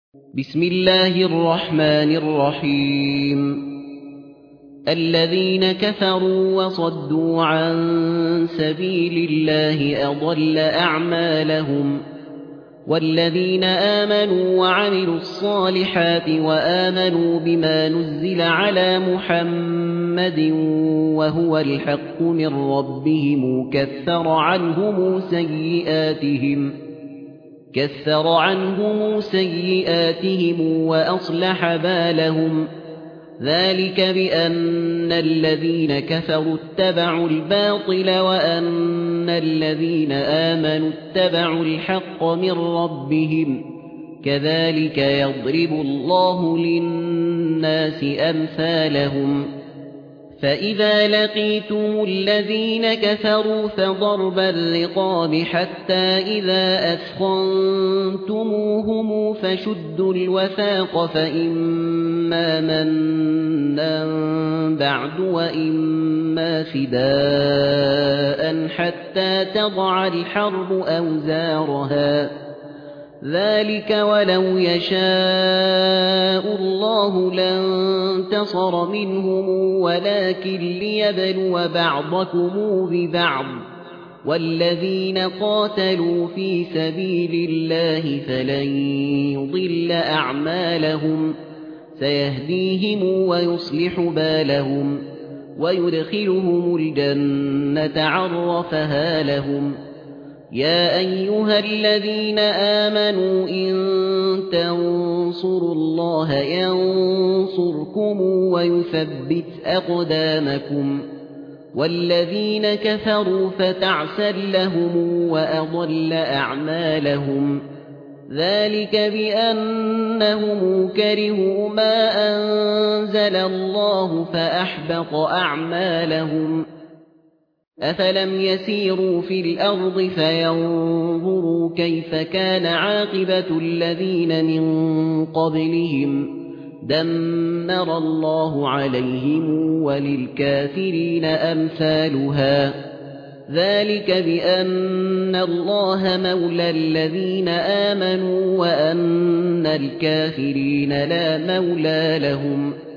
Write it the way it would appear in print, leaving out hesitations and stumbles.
بسم الله الرحمن الرحيم. الذين كفروا وصدوا عن سبيل الله أضل أعمالهم، والذين آمنوا وعملوا الصالحات وآمنوا بما نزل على محمد وهو الحق من ربهم كفر عنهم سيئاتهم وأصلح بالهم. ذلك بأن الذين كفروا اتبعوا الباطل وأن الذين آمنوا اتبعوا الحق من ربهم. كذلك يضرب الله للناس أمثالهم. فإذا لقيتم الذين كفروا فضرب الرقاب حتى إذا أثخنتموهم فشدوا الوثاق، فإما منا بعد وإما فداء حتى تضع الحرب أوزارها. ذلك ولو يشاء الله لانتصر منهم ولكن ليبلو بعضكم ببعض. والذين قاتلوا في سبيل الله فلن يضل أعمالهم، سيهديهم ويصلح بالهم ويدخلهم الجنة عرفها لهم. يا أيها الذين آمنوا إن تنصروا الله ينصركم ويثبت أقدامكم. والذين كفروا فتعسا لهم وأضل أعمالهم. ذلك بأنهم كرهوا ما أنزل الله فأحبط أعمالهم. أفلم يسيروا في الأرض فينظروا كيف كان عاقبة الذين من قبلهم. دمر الله عليهم وللكافرين أمثالها. ذلك بأن الله مولى الذين آمنوا وأن الكافرين لا مولى لهم.